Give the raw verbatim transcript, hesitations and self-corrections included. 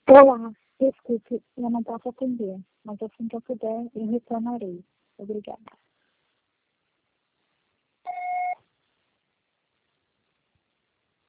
Olá, desculpe, eu não posso atender, mas assim que eu puder, eu retornarei. Obrigada.